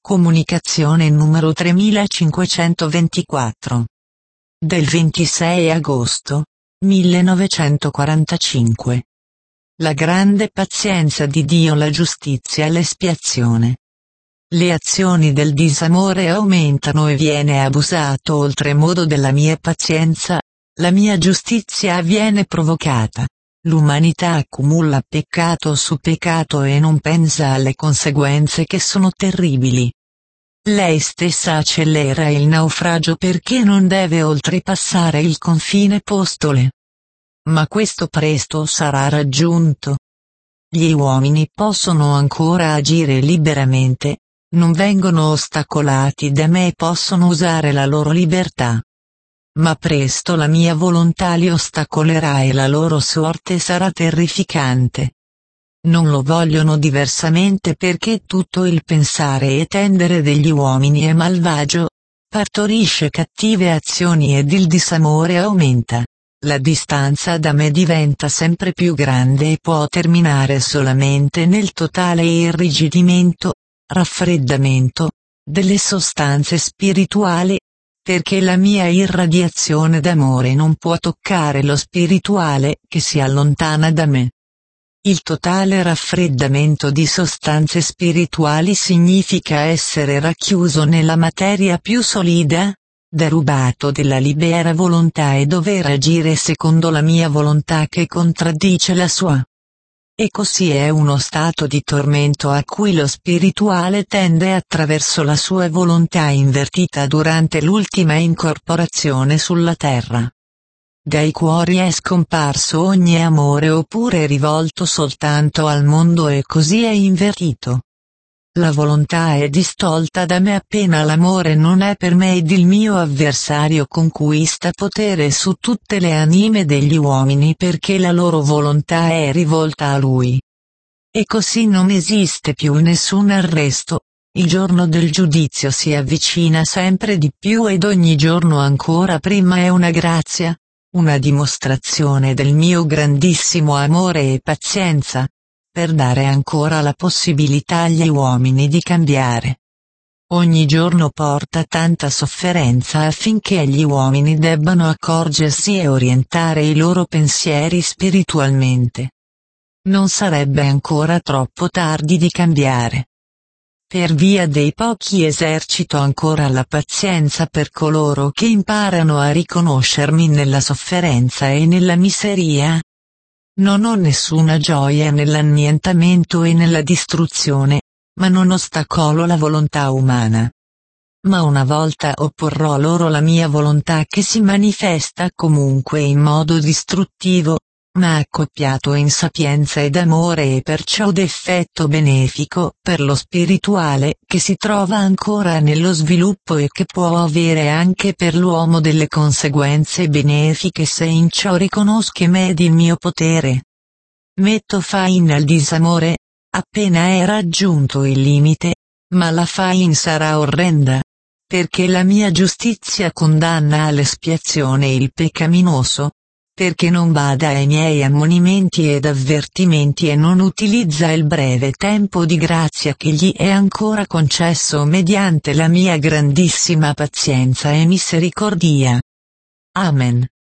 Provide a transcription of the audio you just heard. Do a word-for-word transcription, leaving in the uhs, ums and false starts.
Comunicazione numero tremilacinquecentoventiquattro. Del ventisei agosto millenovecentoquarantacinque. La grande pazienza di Dio, la giustizia e l'espiazione. Le azioni del disamore aumentano e viene abusato oltremodo della mia pazienza, la mia giustizia viene provocata. L'umanità accumula peccato su peccato e non pensa alle conseguenze che sono terribili. Lei stessa accelera il naufragio perché non deve oltrepassare il confine postole. Ma questo presto sarà raggiunto. Gli uomini possono ancora agire liberamente, non vengono ostacolati da me e possono usare la loro libertà. Ma presto la mia volontà li ostacolerà e la loro sorte sarà terrificante. Non lo vogliono diversamente perché tutto il pensare e tendere degli uomini è malvagio, partorisce cattive azioni ed il disamore aumenta. La distanza da me diventa sempre più grande e può terminare solamente nel totale irrigidimento, raffreddamento, delle sostanze spirituali, perché la mia irradiazione d'amore non può toccare lo spirituale che si allontana da me. Il totale raffreddamento di sostanze spirituali significa essere racchiuso nella materia più solida, derubato della libera volontà e dover agire secondo la mia volontà che contraddice la sua. E così è uno stato di tormento a cui lo spirituale tende attraverso la sua volontà invertita durante l'ultima incorporazione sulla terra. Dai cuori è scomparso ogni amore oppure rivolto soltanto al mondo e così è invertito. La volontà è distolta da me appena l'amore non è per me ed il mio avversario conquista potere su tutte le anime degli uomini perché la loro volontà è rivolta a lui. E così non esiste più nessun arresto, il giorno del giudizio si avvicina sempre di più ed ogni giorno ancora prima è una grazia, una dimostrazione del mio grandissimo amore e pazienza, per dare ancora la possibilità agli uomini di cambiare. Ogni giorno porta tanta sofferenza affinché gli uomini debbano accorgersi e orientare i loro pensieri spiritualmente. Non sarebbe ancora troppo tardi di cambiare. Per via dei pochi esercito ancora la pazienza per coloro che imparano a riconoscermi nella sofferenza e nella miseria. Non ho nessuna gioia nell'annientamento e nella distruzione, ma non ostacolo la volontà umana. Ma una volta opporrò loro la mia volontà che si manifesta comunque in modo distruttivo, ma accoppiato in sapienza ed amore e perciò d'effetto benefico per lo spirituale che si trova ancora nello sviluppo e che può avere anche per l'uomo delle conseguenze benefiche se in ciò riconosca me ed il mio potere. Metto fine al disamore, appena è raggiunto il limite, ma la fine sarà orrenda, perché la mia giustizia condanna all'espiazione il peccaminoso, perché non bada ai miei ammonimenti ed avvertimenti e non utilizza il breve tempo di grazia che gli è ancora concesso mediante la mia grandissima pazienza e misericordia. Amen.